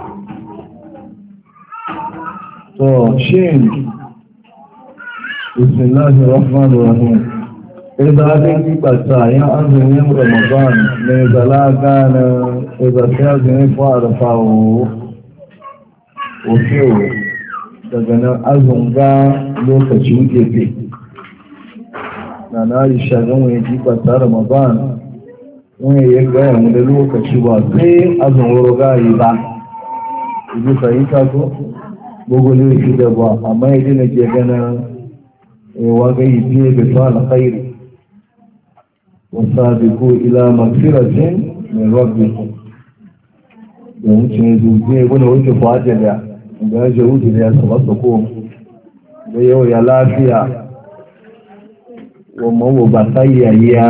to shin bismillahir rahmanir rahim idan aka yi bata yin azumin ramadan mai balaga na idan sai azumin fara fawo ofewo daga nan azunga lokacin gefe na yi shagan wani jibata ramadan wani ya gaya mu da lokaci ba sai azun wuro gari ba ibi fahimta ko gbogbo laifi da ba amma ya dina ke gana waga yi fiye da su alkhairi wasabiku ila magfiratin min rabbikum da wuce ne zuke wani wuce fajira da ya je wuce da ya saba sako da yau ya lafiya wa mawo ba sayayya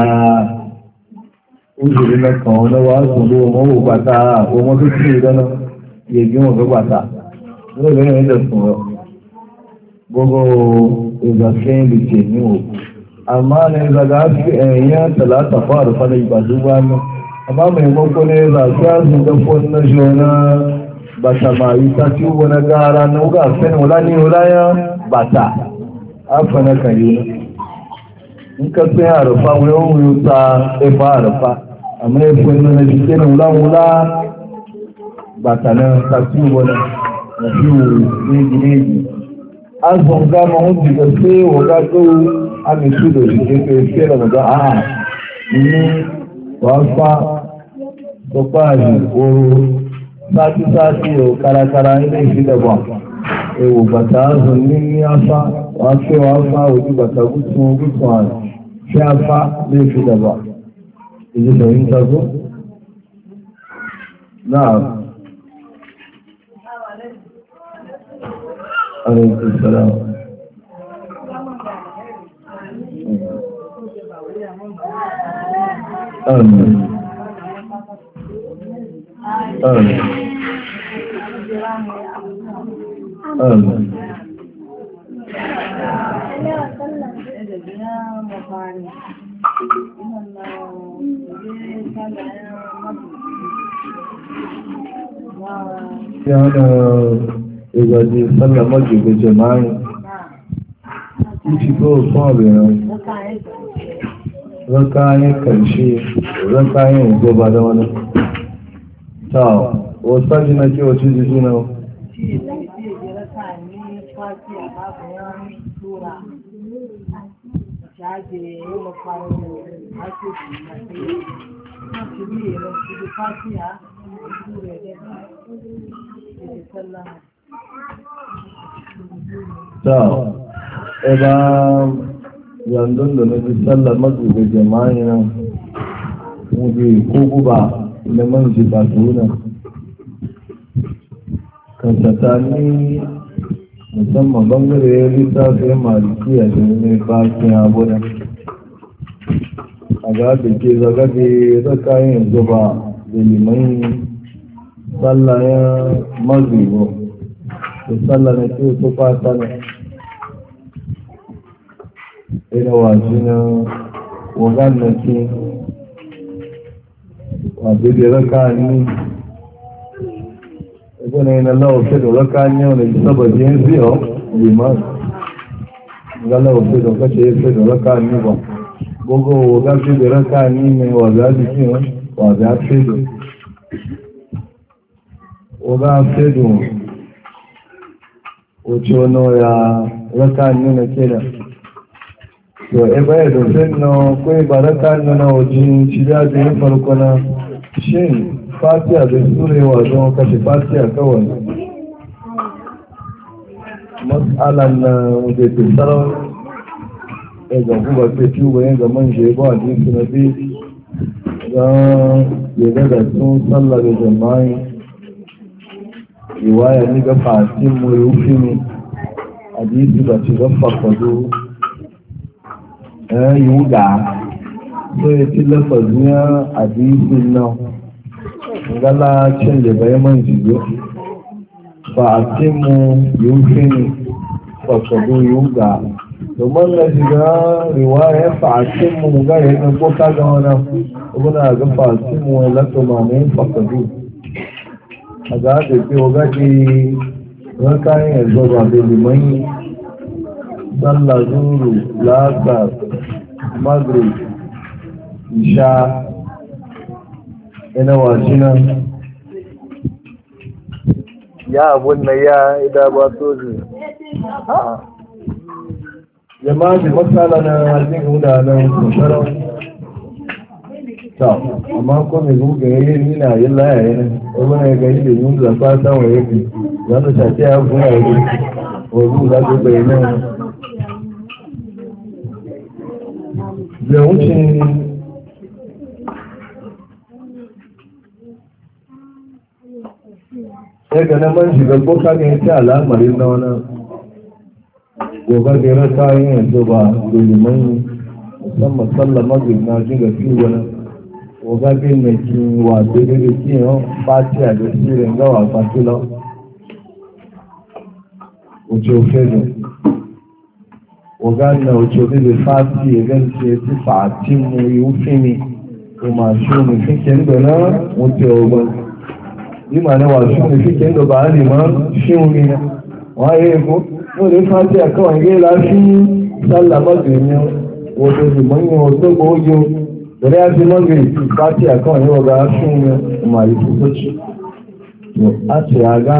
uzuri na kan wani wasu lo mawo ba ta wa mafi ce gana ya gina gabata wani gani yadda sun gbogbo ìgbàfẹ́ lè jẹ ní òkú àmá ní ìgbàgbà fi ẹ̀yìn tàlátà fún àrùfà ní ìgbàdú bá ní àmá mai mọ́kọ́ ní ìgbà tí a zùn gafọ́ na ṣe na bàtà ma yi ta tí ó na gara na wuga fẹ́ ní wula ní wula ya bàtà afa na kan yi in ka sai àrùfà wọ́n wuyo ta ẹfà àrùfà àmá ya fẹ́ na shi ke na wula wula bàtà na ta tí ó na fi wù ní azun gama wani da sai waga ɗau amintu da shi ke fiye da maza a ni wafa da kwaji oro sati o karakara ilé ìfidà bọ̀ ewu bàtà azun ní afa wà fẹ́ wafa ojú bàtà gúúsùn àrùn fẹ́ afa lé ìfidà bọ̀ èyí sọ yín tazo náà عليكم السلام آمين آمين آمين ìgbà tí sálà mọ́jù gbẹ̀jẹ̀ máa ń ìṣì tó fún ọ̀rẹ́rẹ́ rọ́káyín kàríṣẹ́ rọ́káyín ìjọba dáwọn ta wọ́n sáájú náà kí wọ́n tí jíjú náà ta ẹba yandun da na ji sallar mazuga jama'i nan wuje ko guba na man ji ba tuna kan tsakani musamman bangare ya littafi maliki a jami'ai bakin abunan a ga da ke zagabe tsakanin zuba da limai sallayen mazuga da sallar na ke su fata ne ina waje na wagan na ke waje da raka ni ebe na yana lawafe da raka ni yau da sababi yin ziyo liman ga lawafe da kace ya fi da raka ni ba gbogbo wagan fi da raka ni mai waje a jikin waje a fi da wagan fi da wace wani ya raka nuna kenan to ebe ya dofin na kwai ba raka nuna wajen shirya da yin farko na shin fatiya da surewa don kashe fatiya kawai matsalan na wajen tsaron ya zafi ba sai tuba yin zaman shi ba a jinsu na bi don ya daga sun sallar da jama'i riwaya ni ga fatin mu rufi ne hadisi ba ci ga farfado yuga so ya ci lafaziya hadisin nan gala cin da bai man jiyo fatin mu rufi ne farfado yuga domin na shiga riwaya fatin mu ga ya ga boka ga wani kuma ga fatin mu ya lato ma ne farfado a ga da ke wa gaji rakayen yanzu ba da liman sallah zuru lasa maghrib isha ina washi nan ya abun na ya ida ba soji jama'a bi matsala na hajjin gudanar kusurar ta amma ko mai guga ya yi nina yin layaye ne wani ya gani da yin da fata wa yake za ta shafi ya kuma ya yi wazu za ta bayyana da wucin ya gane man shiga ko kaga ya ce al'amarin na wani gobe da ya rasa yin yanzu ba da liman musamman sallar maghrib na shiga fi wani gobe da mai ki wa daidai da ki yau fati a da sirin gawa fatila wuce ofedo gobe na wuce da fati ya ganci ti fati mu yi wufi ne kuma shi mu fi kendo na wuce ogun yi ma na wasu mu fi kendo ba a neman shi mu ne waye ko lórí fàájì àkọwà ń gé láti sálà mọ́gbìnrin wòdó ìmọ̀nyìn òtó gbòógì lórí àti mọ́gbìnrin fàájì àkọwà ní ọgá fún ọmọ àyíkú tó ṣe àti àgá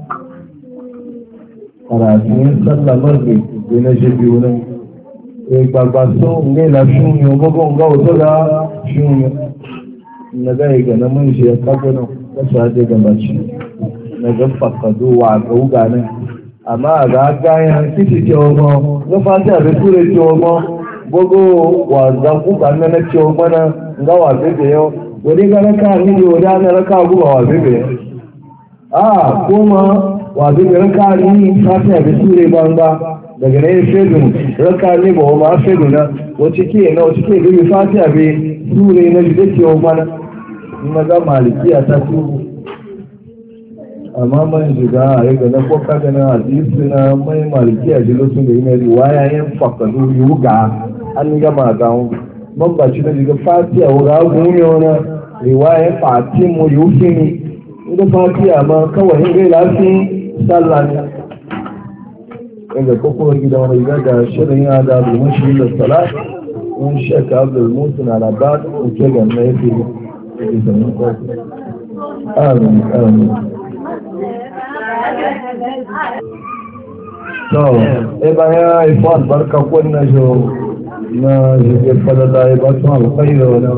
àràtí sálà mọ́gbìnrin ìgbéná ṣe bí wọn ìgbàgbà tó ń gé láti fún mi ọgbọ́gbọ́ ń gá òtó gá fún mi nàgá ìgbàna mọ́ ìṣe ẹ̀kágbọ́nà lọ́sọ̀ àjẹ́ gàbàṣì nàgá pàpàdó wà àgbà náà àmá àgbà yẹn títí tí ọmọ ló fà sí àbẹ́kúrẹ́ tí ọmọ gbogbo wà zakúkà mẹ́lẹ́ tí ọmọ náà nga wà bẹ́bẹ̀ yọ wòdí gánàká níbi wòdí ánàrẹ́ká gúbà wà bẹ́bẹ̀ yọ kó ma wà bẹ́bẹ̀ rẹ́ká ní fàtí àbẹ́kúrẹ́ gbangba daga na yin fedun rẹ́ká níbọ̀ ọmọ fedun náà wacce ke lórí fàtí àbẹ́kúrẹ́ na jùdẹ́ tí ọmọ náà maga maliki a ta tubu amma man shiga a yi gane ko kaga na hadisi na mai maliki a jilotun da yi na riwaya yin fakadu yuga an gama gawon man ba shi na shiga fati a wuga gumi wani riwaya fati mu yufi ne inda fati a ma kawai yin gai lafi sallah ne inda kokowar gida wani riga da shirin ya da domin shi da salat in shaka abdul mutu na labar ke ganna ya fi amin amin to bayan ifo albarka kwanna jo na jirgin falala ya ba su alkhairu wani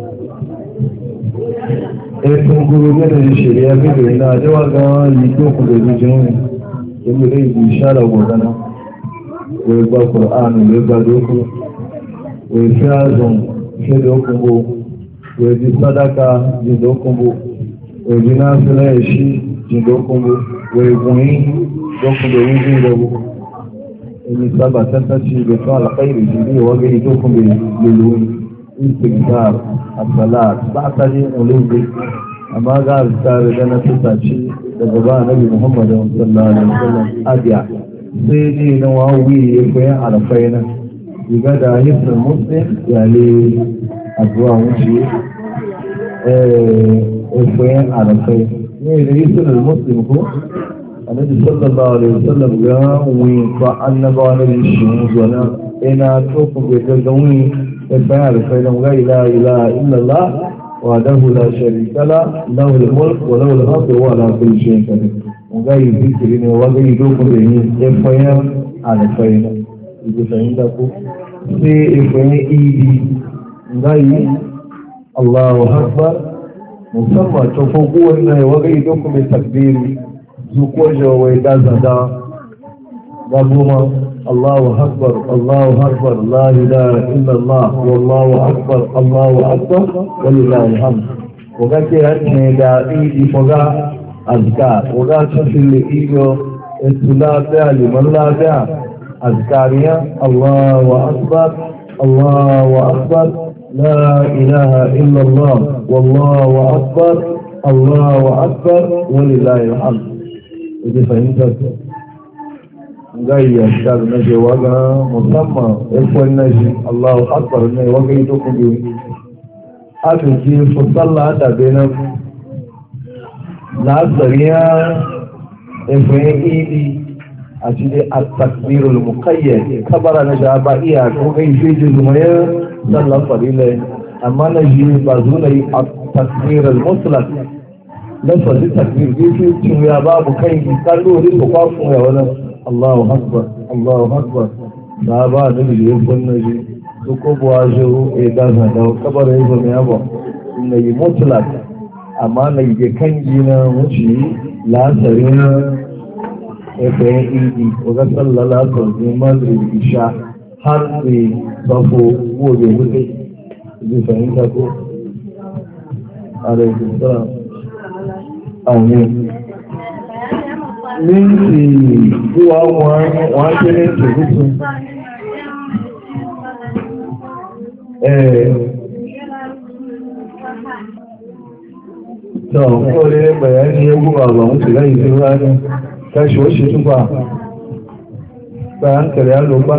tun guru ne da shirya bidiyo na jawa ga lito ku da jijin yadda zai bi shara gogana wai ba ƙur'anu wai ba doku wai fiyazon shi dokubo wai ji sadaka ji dokubo wai ji nasu na yashi ji dokubo wai gumi dokubo yin ji dogo in saba tantanci da tun alkhairi ji ne wa gani dokubo lulun istighfar as-salat ba ta ji ulumi amma ga tsare da na tsaci daga ba nabi Muhammad sallallahu alaihi wasallam adiya sai ne na wawi ya koyan alfai na diga da hisnul muslim ya le addu'a wuce koyan alfai ne da hisnul muslim ko annabi sallallahu alaihi wasallam ga wi fa annabawa ne shi zuwa ina to ku ga gawi sai alfai da ga ila ilaha illallah وله لا شريك له له الملك وله الحمد وهو على كل شيء قدير وغاي ذكرني وغاي دوكم بين يفيا على فينا إذا عندكم في إفيا إيدي غاي الله أكبر مسمى تفوقوا إنه وغاي دوكم بالتكبير زكوجا ويدازدا غابوما الله أكبر الله أكبر لا إله إلا الله والله أكبر الله أكبر ولله الحمد وقال أنه دائدي فقا أذكار وقال تفل إيجو اتلا لمن لا دع أذكاريا الله أكبر الله أكبر لا إله إلا الله والله أكبر الله أكبر ولله الحمد إذا فهمت gayya shar na je waga musamman ikon na shi Allahu akbar ne waga ito kuma aka ji su sallah da benin lásàríyá ẹ̀fẹ̀ ìdí àti àtàkbírul muqayyad kábàrà na da ba iya ko gai feji zumayar sallan farilai amma na ji ba zuna yi àtàkbírul mutlaq lafazin takbir gefe cin ya babu kai kallo ne ko kwafin ya wani Allahu akbar Allahu akbar da ba da bi yo kunna ji su ko buwa jo e da za da kabar ya zo ya ba inna yi mutlaq amma na yi kan gina wuce lasarin efe idi oga sallala sọ̀rọ̀ madrid isha har ne safo gobe hudu zai fahimta ko alaikun amin minti zuwa wọn kéré tòlútù tọ́ kó lè bayani ya guba ba mutu rai zuwa ne tashi wasu tuba bayan kare aloba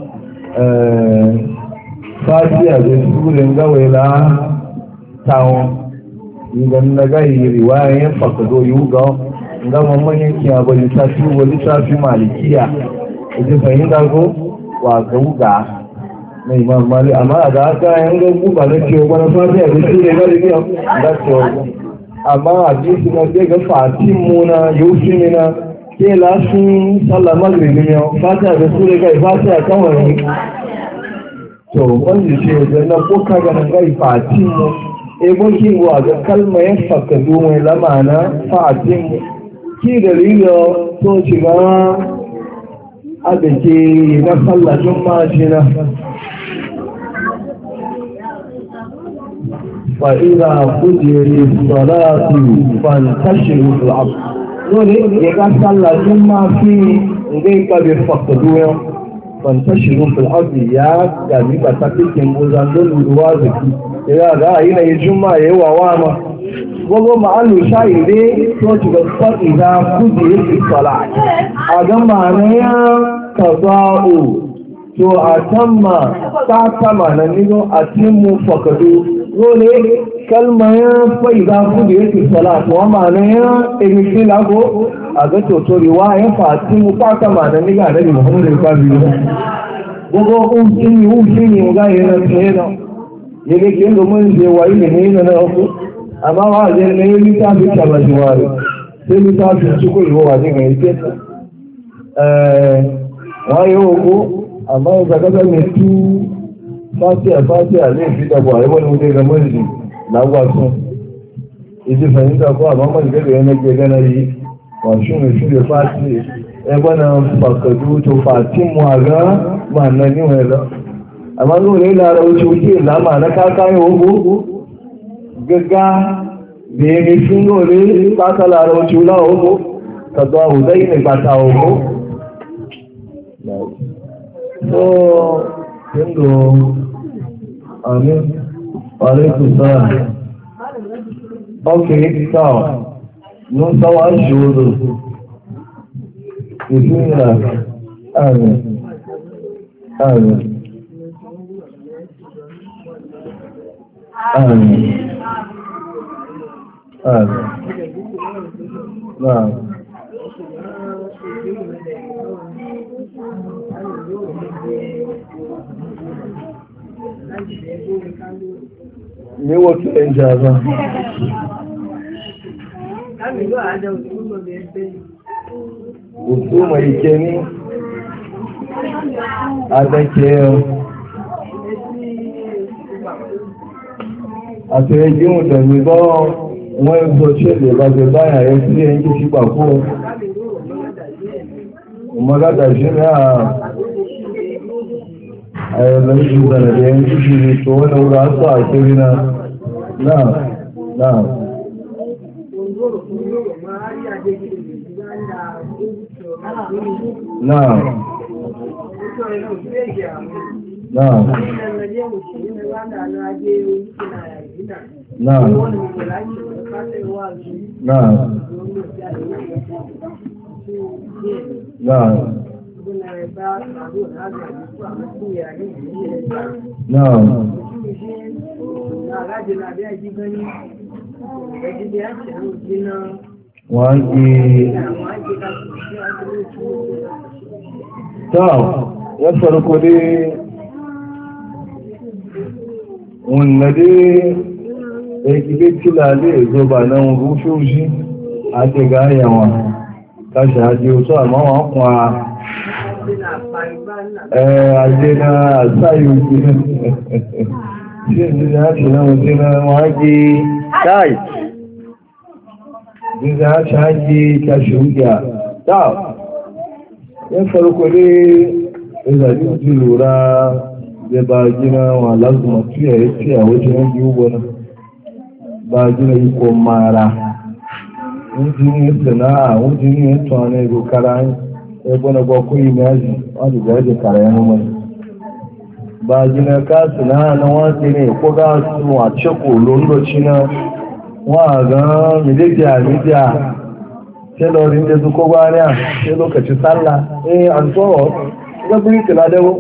fatiya da turin gawaila tawon idan na gayi riwayen fakado yuga gama manyan kiyaba littafi malikiya ita fahimta ko wa gauga na imam mali amma da aka yan gagu ba na cewa wani fatiya da turin gawaila da cewa amma a jisi na daga fatimu na yufi na ke lásún sálà magribi ni ọ fàtí àti súré ká ìfàtí àkáwọn yìí tó wọ́n sì ṣe ẹ̀jẹ̀ náà kó kága na ká ìfàtí mu ebo kí wo àga kalma ya fakadu mai lamana fàtí mu kí da rilo tó shiga adake na sallatun majina fa'ira kujeri salatu fantashiru al'abd lórí ìyẹ́ká sálà tó máa fi ǹdé ìpàdé fàkàdúwẹ́ fantashiru fil'adu ya gami pàtàkì kìmbóza lórí ìwázìkí ìrẹ́ àdá àyína ìjúmà yẹwà wà má gbogbo ma'alu ṣáìdé tó ti ga fa'ida kúdì yake sọ́lá àgama na ya kaza'u to a tamma ta kama na nino a timu fakadu lórí kalmayan fa'iza kudu yake salatu wa ma'anayan emisi lago a ga totori wa ya fati mu fata ma'anan niga da muhammadu ya kwabi ne gbogbo usin yi ga yi na tsaye na ya ga ke domin zai wa ilimi na na uku amma wa zai na yi littafi taba jiwari sai littafi cikin yiwuwa ne ga yi kesa wa yi uku amma ya zagata mai tu fatiha zai fi da buhari wani wuce ga mulki lágbàtún ìdí fẹ̀yìntà kó àbámọ́ ìgbẹ̀rẹ̀ ẹnẹ́gbẹ̀ gánà yìí wọ́n ṣúnmù ìṣúlẹ̀ fàtí ẹgbẹ́ náà pàkàdú tó fàtí mú àgá máa nà níwọ̀n ẹ̀lọ àmá lóòrè lára oṣù ojú ìlàmà alákákáyọ̀ owó gẹ́gá bèèrè fún lóòrè pátá lára oṣù láwọ́ tàbí àwùdá yìí nígbàtà owó tó kíndò àmì Alaikum salam. Okay, so, no sawa shudu. Bismillah. Amin. Amin. Amin. Amin. Naam. Ní wọ́n kí ẹ jẹ́ àbá. Òkú mọ̀ ìkẹ́ ní adẹ́kẹ́ ọ. Àti ẹgbẹ́ òdẹ̀mí bọ́ wọ́n ń gbọ́ ṣẹlẹ̀ bàjẹ́ báyà ẹ sí ẹ̀yìn sí pàpọ̀. Ọmọdádà ṣe ní àyẹ̀lẹ̀ ìṣúgbẹ̀rẹ̀ ẹ̀yìn sí ṣe tó wọ́n lọ́wọ́ aṣọ àṣírí náà. Náà. Náà. Náà. wani ta ya farko dai wanda dai ya gibe tilale zo ba nan rushe shi a ke gayawa kashi haji wasu amma wakwa aje na sayu shi ne ya ce na waje na wage kai din za ta haji kashi hujja ta ya farko dai ya zaɓi ji lura da ba gina wa lazuma tuya ya ce a wajen yanki ugbo ba gina iko mara injini sana'a injini tuwane dokara ya gbana gwakwa yi maji wadda ga yaje kara ya noma ba gina ka sana'a na wace ne ko ga su a ceko londoci na wa ga midiya telorin da zuko gwariya sai lokaci sallah an tsoro ga buri kila dawo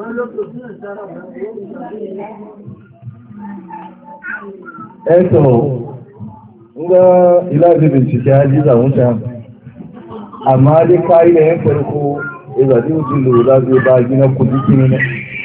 eto nga ilaji bincike ya ji zamuta amma dai kayi da yan farko ya zaɗi wuce lura zai ba gina kudi kini na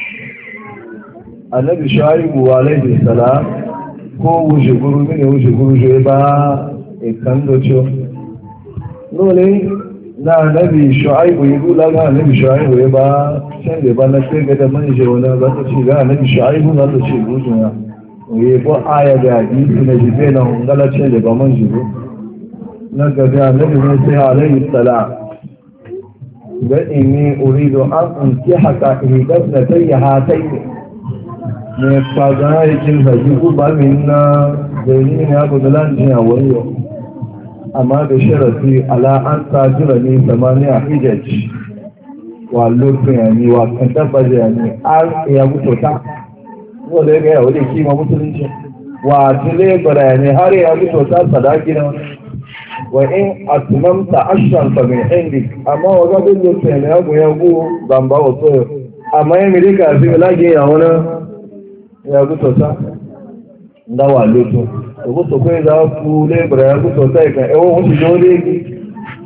annabi shaibu alaihi salam ko wuce guru mini wuce guru zai ba ikan docio dole na annabi shaibu yi dula ga annabi shaibu ya ba can da ba na sai ga da manje wani za ta ce ga annabi shaibu za ta ce gudun ya oye ko aya da hadisi na jibe na hungalacin da ba man jibo na gabi annabi musa alaihi salam ga inni uridu an unki haka idan na tayya hatai ne faga yakin zagi guba min na zai ne abu da lanjin a wani amma da sharafi ala an tajira ne zamaniya hijaj wa lokacin yani wa kan tabbaje yani an ya mututa wanda ya gaya wadda kima musulunci wa jile barayane har ya fito ta sadaki na wa in atmamta ashran fa min indik amma wa ga bin da sai ya go ya go zamba wato amma ya mire ka sai lage ya wani ya fito ta da wa lutu to ko to kai za ku le bara ya fito ta ka ewo wuce dole ki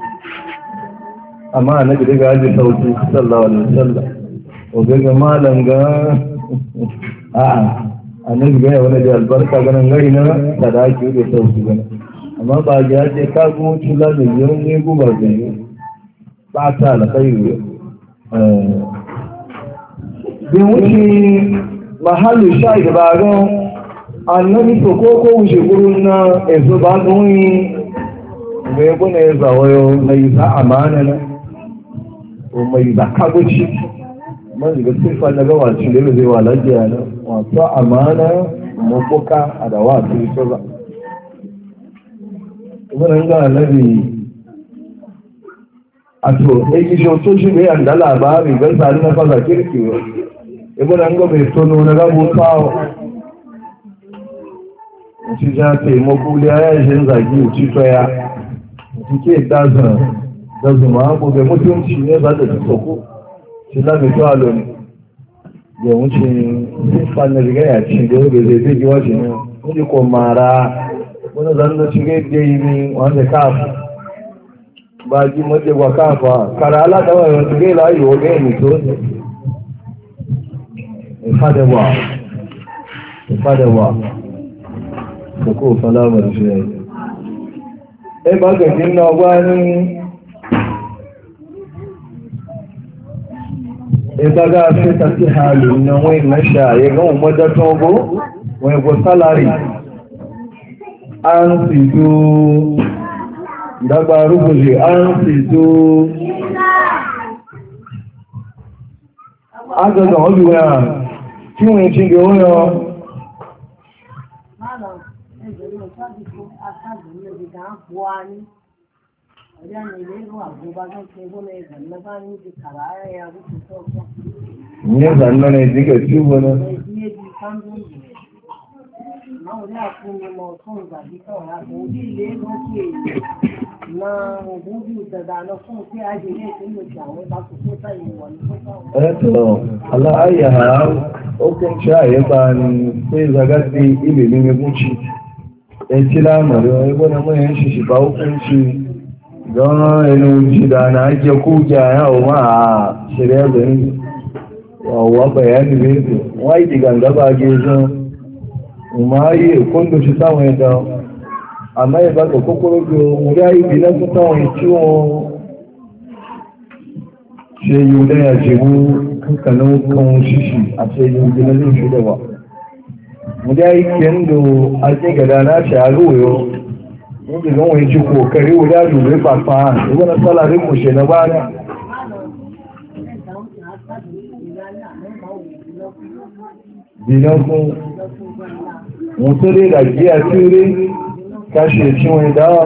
amma annabi daga haji sauki sallallahu alaihi wasallam o ga malan ga a'a annabi gaya wani da albarka ganin gari na sadaki da sauki gani amma ba ya ce ka kuma tula da yau ne guba da yi ba ta alkhairu bin wuce mahallin sha'i da bagon annabi to ko wuce gurin na ezo ba nuni da ya guna ya zawayo mai za amana na ko mai za kaguci man daga sifa na gawa cile da zai wa lafiya na wato amana mabuka a da wa su so ba wannan ga annabi a to sai ki jo to shi bai anda labari gan sani na fara kirki ibn an ga bai tono na gabu tawo shi ja ce makuliya ya yi zagi ci toya ke da zuma ko da mutunci ne za ta ci soko shi za mu tuwa loni da wuce siffan riga ya ci da wuri zai zai giwa shi ne wani ko mara wani zanen shiga da yi ne wanda kafa ba ji mace gwa kafa kara ala da wani wasu gai layi wa gai ne to ne ifadewa da ko salamar shi ya yi ba ga jin na gwani ìgbàgá fẹ́ta sí ààlù ní àwọn ìmẹ́ṣà ẹgbẹ́ òmọ́jọ́ tó ń bó wọ́n ẹgbọ́ sálárì a ń sì tó ìdágbà arúgbòjì a ń sì tó agbẹ̀gbẹ̀ wọ́n lùwẹ́ à tí wọ́n ti gẹ̀ ó yọ ne zanna ne diga tubo na Allah ayyaha hukunci a yaba sai zagatti ilimin ya guci in ci lamarin wani gwanin mayan shi ba hukunci don yanin shi da na ake kuja yawo ma a shirya gani wawa bayani ne wai diganga ba gezon ma yi kundu shi samun yadda amma ya baka kokoro biyu mu ya yi bilan su samun ciwon ṣe yóò lẹ́yà ṣe mú kankanin kan ṣíṣì àti ẹyìn ìgbìnà lè ṣe dẹ̀wà mo dá ike ń lo ajẹ́gẹ̀dá náà ṣàárúwẹ̀ ọ́ níbi tí wọ́n ti kò kẹrí wọlé àlùwé pàpà ìwọ́n sọ́lá rí kò ṣe lọ́wọ́ rẹ̀ bìnà fún wọn tó lè ràjí àti rí ká ṣe tí wọ́n dáwà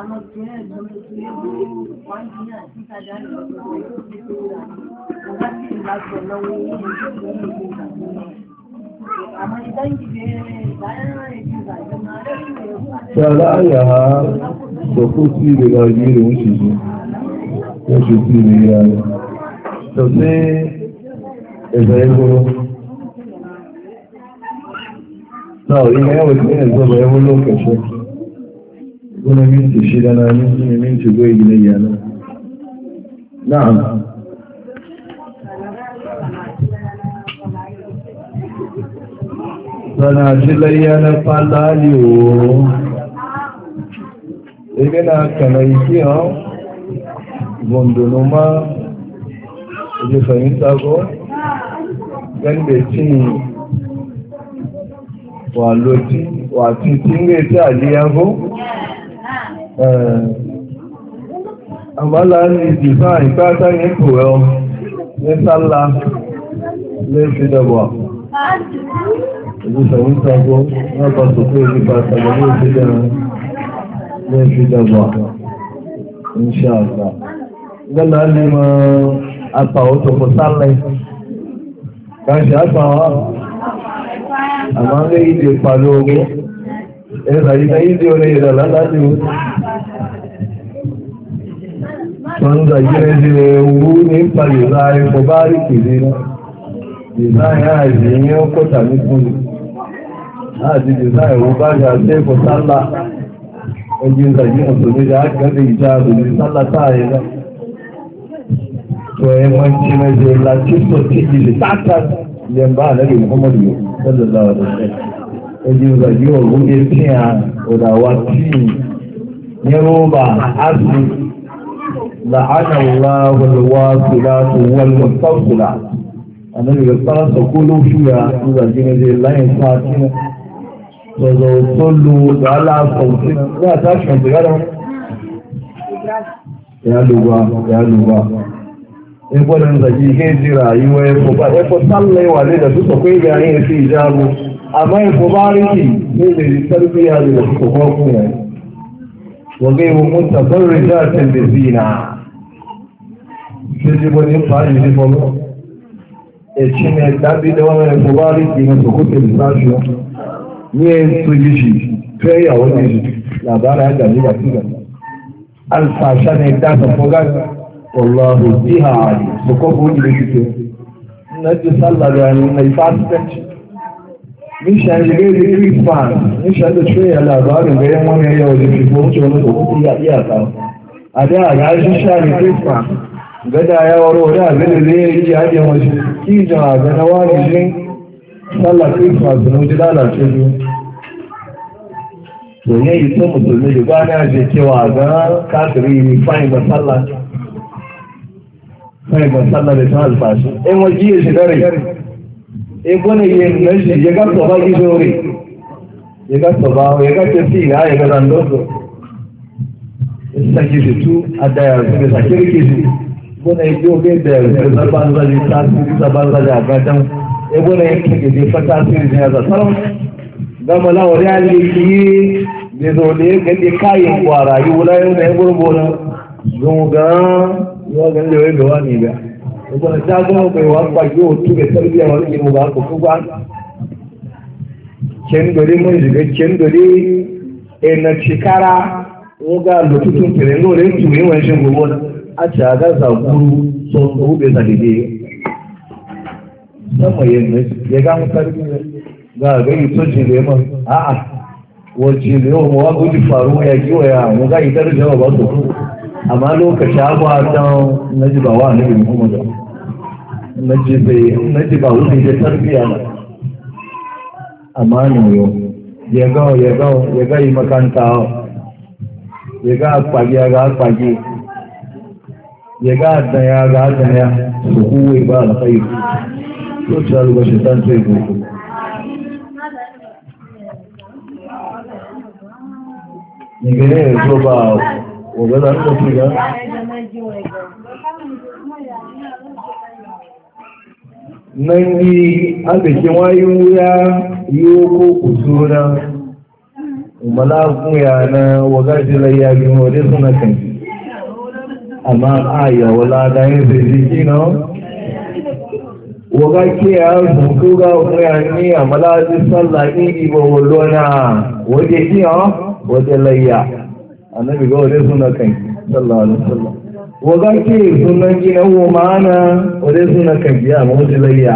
Ṣàláyà sọ̀kú sí ìrìnà yìí rẹ̀ ń ṣìṣẹ́, ó ṣe sí ìrìnà rẹ̀. Ṣọ̀ sí ẹ̀bẹ̀ ẹgbọ́rọ̀. Náà, ilẹ̀ ẹwọ̀ sí ẹ̀zọ́bẹ̀ ẹwọ́ ló kẹ̀ṣẹ́. Gbọ́nà mí ti ṣe dáná ní mí ti gbé ìgbìnà ìyànà. Náà. Sana shi layyana falali o, ebe na kanai kiyan gundunuma ije fahimta ko gande cin wa titin ga ta aliya ko? Amma lani jifa ikata yin koyo ní sálà lẹ́fì dẹ̀bọ̀ ìlú sẹ̀wọ́n tàbí wọ́n bá sọ pé nípa sàgbà ní òfin lẹ́fì dẹ̀bọ̀ inṣàlá gbọ́nà lè mọ apàwọ̀ tó kọ sálẹ̀ káṣí apàwọ̀ àmọ́ ń lé ìdè pàlú ogun ẹ̀rọ ìdá ìdè orí ìrọ̀lá láti wanda gina wu ne pali zai ko bari kiri na design ya ji ne ko ta mi kun a ji design wu ba ja sai ko salla ojin da ji ko ne da ga da ija da salla ta yi na to e man ci ne je la ci so ci ji ta ta yan ba na Muhammadu sallallahu alaihi wasallam ojin da ji o wu ne tiya o da wa ti ne roba asu لعن الله الواصلات والمستوصلات النبي صلى الله عليه وسلم فيها إذا جنة الله ساكنة وصلوا على صوتنا لا تشعر بغيرهم يا لغة يقول أن تجيكي جرائي ويفصلي والدة تسقي جاني في إجابه أما يفباركي من التربية للحقوق وغير متفرجات بزينة تجب أن يفعل لفضل الشمع الدابي دوام المبارك من سقوط الإنساشو نيه سجيشي فيا ونجي لا بارا هذا هي كذا الفاشان الدابة فوقان والله بها عالي سقوط وجه كتير نجي صلى يعني نيفاستك مش هنجيب كريسمان مش هنجيب على بعض غير ما هي وجه في فوق شو نقول يا كام ada ya shi shari Christmas gada ya waro da abin da zai yi hajjin wasu kijin a ga na wajen sallar Christmas na wuce lalace su to yayi ta musulmi da gani a je cewa ga kafiri fayin ba sallah da ta alfashi in waje ya shiga rai ebone yin nashi ya ga soba gidore ya ga soba ya ga tafi ya ga randoso sake su adaya su sake rike su bona ido be da zaban zaji tasiri zaban zaji a gadan ebone yake ke fata tasiri ne za salam gama la wari ali ki ne zo ne ga de kayin kwara yi wala yau ne gurbona gunga yo ga le ga wani ga Ìgbọ́n tí a gbọ́n pé wọ́n gbà yóò túbẹ̀ tẹ́lẹ̀ àwọn ìlú wa kò fún wa. Kẹ́ndọ̀rí mọ́ ìdìbò kẹ́ndọ̀rí ẹ̀nà tìkára wọ́n gá lò tuntun tẹ̀lé lórí ètò ìwọ̀n ẹ̀ṣẹ̀ gbogbo náà. A ti àgáza gúrú sọ owó bẹ̀ sàdédé. Sọ́mọ̀ yẹn gá ń sáré bí rẹ̀. Gá àgbẹ̀ yìí tó jìnlẹ̀ mọ́. Àà wacce da yawan mawa guji faru ya giwaya mu ga idar jawa ba su amma lokaci abuwa don na ji ba wa na bin muhammadu na ji ba wuce da tarbiya na amma ne yau ya ga yi makanta ya ga akpagi ya ga akpagi ya ga adanya ga adanya su kuwe ba alkhairu yau ci alubar shi san sai gugu nigere ya zo ba ogada nko shiga nan yi abikin wayo ya yi ko kusura malakun ya na wagajilar ya bi wadda suna kan amma aya wala da yin zai jiki na waga ke ya zuku ga ya ni a malajin sallah iri ba wallona wadda iya wadda layya annabi ga wadda suna kan sallah alaihi wasallam waga ke sunan gina wa ma'ana wadda suna kan biya ma wadda layya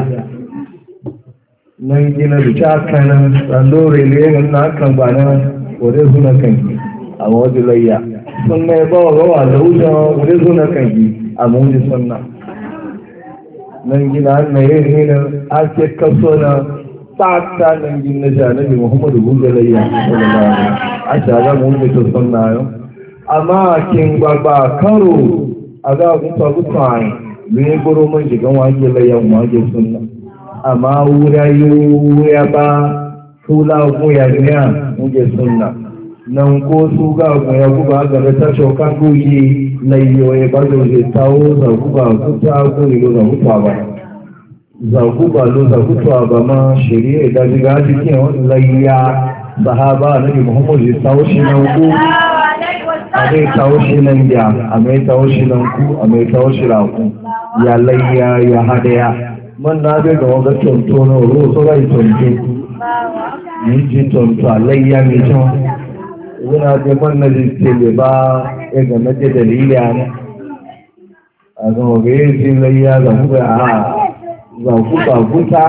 nan gina da kanan randore ne na kan ba na wadda suna kan a wadda layya sun mai ba wa gawa da wuce wadda suna kan a wadda sunna nan gina na yin hina ake kaso na tsaka nan gina janabi muhammadu bugalayya a shaga muhammadu ta sunna yau amma kin gbagba karo a ga gusa ayi ne goro man shigan wake layyan wake sunna amma wura ba sula goya duniya muke sunna nan ko su ga goya guba ga ta shokan goyi layyo ya ba da zai tawo za guba kuta ko ne za guba ba za guba lo za guba ba ma shari'a da diga cikin layya sahaba nabi muhammad ya tawo shi nan ko a mai tawo shi nan ya a mai tawo shi nan ku a mai tawo shi raku ya layya ya hadaya man na bai ga wanga tonto na oro so ga tonto ni ji tonto alayya mi jon yana da man na ji tele ba e ga na je dalili ana a ga wanga ji layya ga ku a za ku ba guta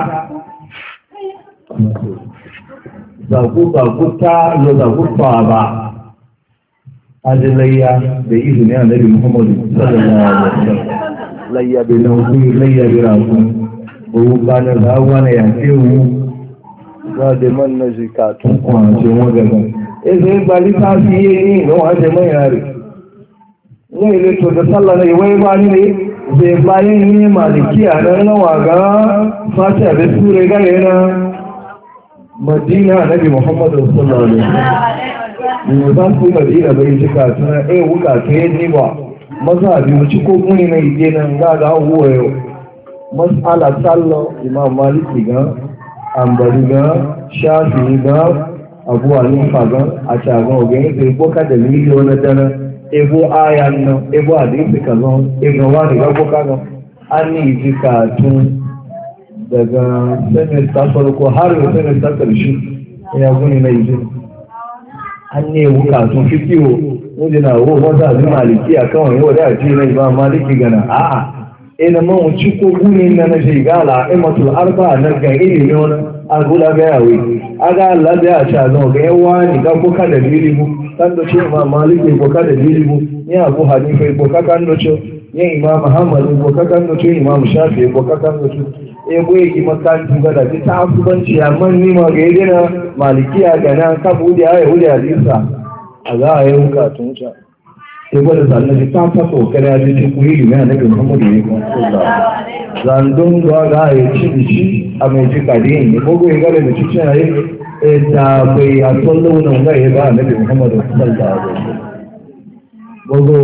za ku ba guta lo za ku ba ajilayya da izini annabi muhammadu sallallahu alaihi wasallam layya bi nauku layya bi raku orúkọ ní ọ̀dáwọ́ ní àkéwú láti mọ́ ní ṣìkà tún kàn àti wọ́n gẹ̀gẹ̀. Èsì ń gba líta sí iye ní ìlú wọn ṣe mọ́yà rẹ̀. Ní ilé tòdó sálọ ní ìwé wá nílé, ṣe gba yín ní màlìkí àná náwà gan fásitì àbí súre gáyé náà. Madina Nabi Muhammadu sallallahu alaihi wasallam. Ìwòsàn sí Madina bai ṣìkà tún wuka tó yé níbà. Mọ́sá àbí mo ci ko gúnni na ìdí náà gága owó ẹ̀yọ. Mas'ala sallo imam maliki gan ambali gan shafi gan abu hanifa gan a shagan ogen sai boka da miliyo na dana ebo ayan nan ebo hadisi kazan ego wani ga boka gan an yi jika tun daga semester farko har da semester karshe ya guni na yi an ne wuka tun fikiyo wujina wo wata zai maliki a kawai yau da ce na imam maliki gana a'a ina man wuci ko gunin na na shigala imatul arba na ga ilimi wani agula ga yawe aga Allah da ya sha zo ga yawa ni ga ko kada bilibu kan do ce ma maliki ko kada bilibu ni abu hanifa ko ka kan do ce ni imam muhammad ko ka kan do ce imam shafi ko ka kan do ce e boye ki makan tuga da ta asubanci amma ni ma ga yana malikiya ga nan ka bude ayi hude hadisa aga ayi ka tunta sai gwada sannan ta ta kokari ya ce ku yi mai annabi Muhammadu ya kuma zandun da ga ya ci da shi a mai ci kadi ne ko go gare da ci cin da bai a tsallo nan ga ya ga annabi Muhammadu sallallahu alaihi wasallam gogo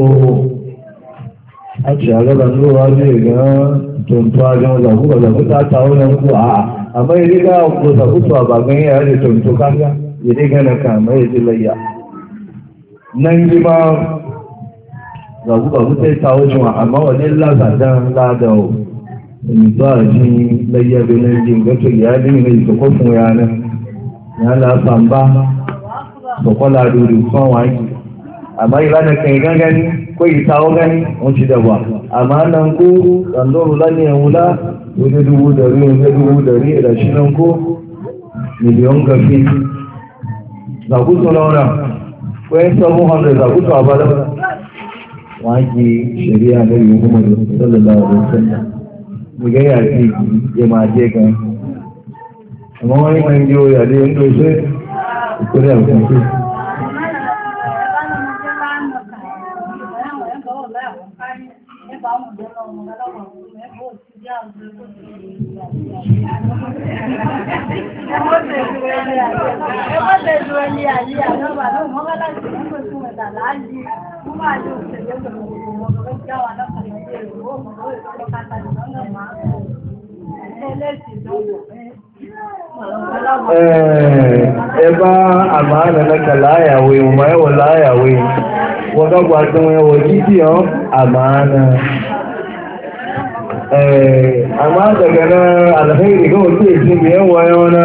a ci ga da ruwa ne ga tonto a ga da ku ta ta wannan ku a amma ya ga ku da ku to ba ga ya da tonto kaga ya ga na ka mai dilayya nan ji ba zaguba sai kawo shi amma wani lazadan ladau ba ji layyabe nan jin gato ya dini ne su kofin yana ya la samba so kola duru son wani amma ilana kai gangani ko itawo gani on ci dawa amma nan ko sandoro lani ya wula wani dubu dari da shi nan ko miliyon gafi zakuto launa wani 700 zakuto a bada waki shari'a na yi muhammadu sallallahu alaihi wasallam mu ga ya ce ya maje kan amma wani man jiyo ya da yin doshe kuri a kwanci Eba amana na kalayawe umayewa layawe wagagwadon yawo gidiyon amana amma daga na alkhairi ga wasu yake biyan wayo na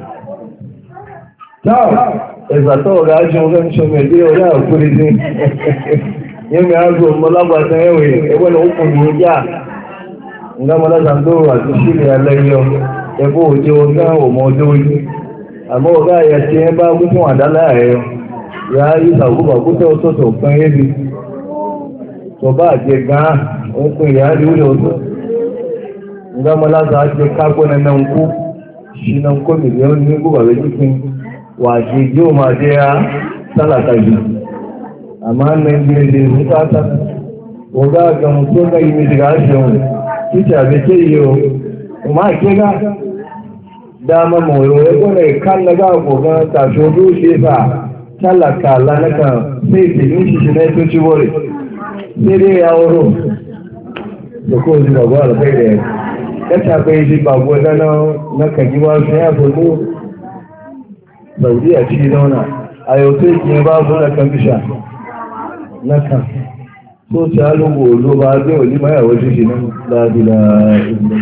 ta ezato ga ajin wajen shomedi yau da kuri ne yin mai hazo malabatan yawai ebe na hukun ya nga malazan doro a ti shirya layo ebe oje oga omo oji amma oga ya ce ba gutun adala yayo ya yi sabuwa guta wato tofan yabi to ba je ga hukun ya ri wuri wato nga malaza ake kako na nan ku shi nan ko miliyon ne guba da jikin waje jiyo ma je ya talaka ji amma nan gire da zuka ta oga ga mutum ga yi mai gashin títà bí ké yìí o ọmọ àkíká dáma mọ̀rọ̀ ẹgbọ́nà ìkánlẹ́gbà ọ̀gbọ̀n tàbí ojú ṣe fà tálàkà lánàkà sí ìpìlú ṣiṣẹ́ náà tó ṣíwọ́ rẹ̀ lédè àwọ̀rọ̀ lókò sí bàbá àlùfẹ́ rẹ̀ kẹta pé ṣe bàbá dáná náà yíwá ṣe àbòlú saudi àti ìdáná àyọ̀tọ́ ìkìyàn bá fún náà bíṣà náà tó ti alógbò ló bá gbé òní máyàwó ṣíṣe ní láàbílá ìlú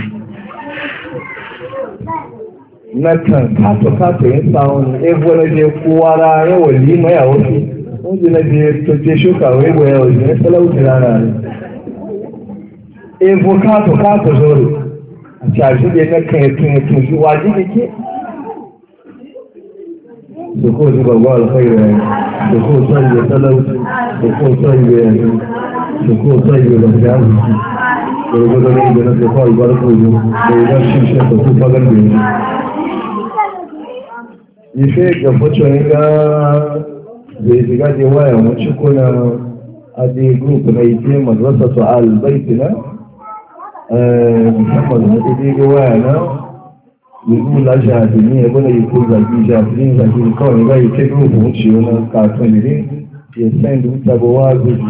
nakan kato yin sawon ebo na je kowara yawon li máyàwó sí wọ́n jẹ́ na je tó jẹ́ ṣókàwó ebo yawon sí ní talauci rana ne ebo kato zoro a ṣàṣíde na kan ètò sí wájí ní kí soko sí gbogbo alkhairu soko son yi talauci soko son yi soko sai yi lafiya zuci gwargwadon yadda na tafi albarka yau da idan shi shi ta kufa garbe ne yi fi ga facon ga zai shiga je waya wacce kuna adi group na ite madrasa su albaiti na musamman na ide ga waya na yi la shafi ne ya gwada yi ko zaki shafi ne zaki kawai ga yi ke group wuce wani katon ne ya send wuta ba wa zuci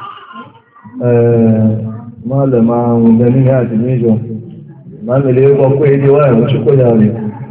malama wundani ya ti mejo mamele ko ko ede wa mo chuko ya re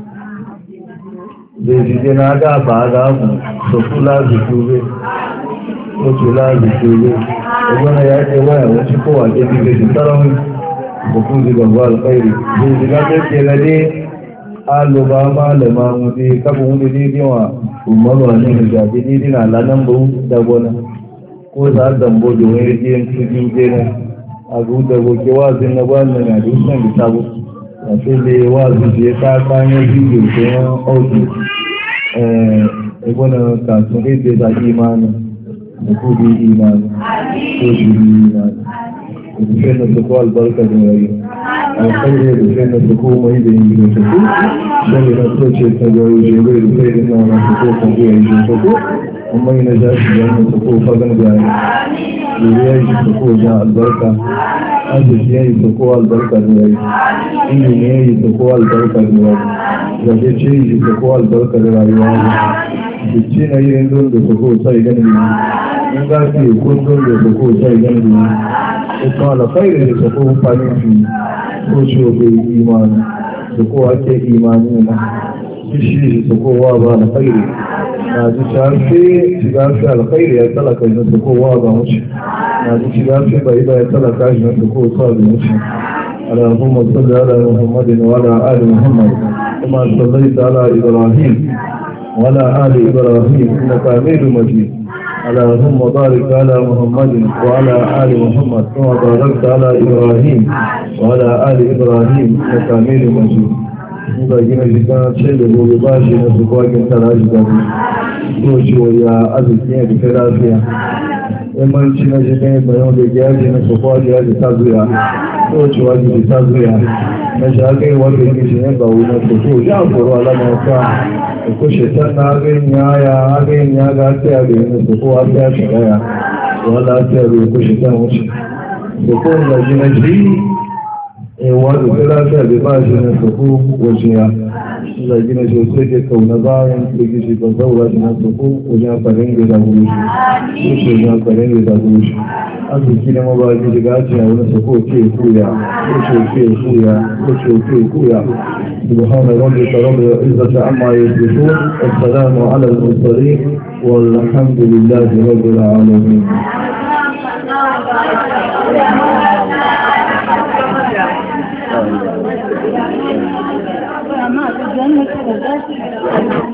de de na ga ba ga mu so kula zu kube o tula zu kube o na ya de wa mo chuko wa de de tarawih ko ku de ga wal khairi de ga de ke la de alu ba malama mu de ka bu mu de wa umma ne ga de de na lanan bu da gona ko za a dambo da wani rijiyan cikin jere a guda goke wazin na gwanin na dukkan da sabo a sai da wazin da ya ta kayan bidiyo da yan auki ibuna kasu ne da za imanin da kudi imanin ko shi imanin da fi na su ko albarka da yayi alkhairi da fi na su ko mai da yin da su ko shi na so ce ta ga jere da kai da na wani su ko kan da yayi da su kuma yi na jashi da su ko fagan da yayi ya yi su ko jan albarka arziki ya yi su ko albarka da yayi ilimi ya yi su ko albarka da yayi zafi ce yi su ko albarka da rayuwa ne bicci na yi don da su ko sai gani ne in za su yi kundin da su ko sai gani ne kuma alkhairi da su ko fanin shi ko shi ko imani su ko ake imani na shi su ko wa ba alkhairi na ji shafi shiga fi alkhairi ya talaka shi su kowa ba mushi na ji shiga fi bai da ya talaka shi su kowa sa da mushi اللهم صل على محمد وعلى آل محمد كما صليت على إبراهيم وعلى آل إبراهيم إنك حميد مجيد اللهم بارك على محمد وعلى آل محمد كما باركت على إبراهيم وعلى آل إبراهيم إنك حميد مجيد ga gina shiga ce da gobe ba shi na su kwakin tara shi da so ciwo ya arziki ya duka lafiya yamanci na shiga yin bayan da gyaji na su kwakin ya ta zuya so ciwa ji ta zuya na shi haka yi wanda ke shi ne ba wuna su so ya koro alama ka da kushe ta na hagayin ya ga ta ya ga yin su kowa ta ya shiga ya wala ta ya kushe ta wuce da kowane da gina shi wato sai lafiya bai ba shi na sako wajen ya zagi na sosai ke kauna bayan da shi ban zaura shi na sako wajen farin da zagu shi shi wajen farin da zagu shi arziki na mabaki shiga ce a wani sako ce kuya ce kuya سبحان ربك رب العزة عما يصفون والسلام على المرسلين والحمد لله رب العالمين ما تجنك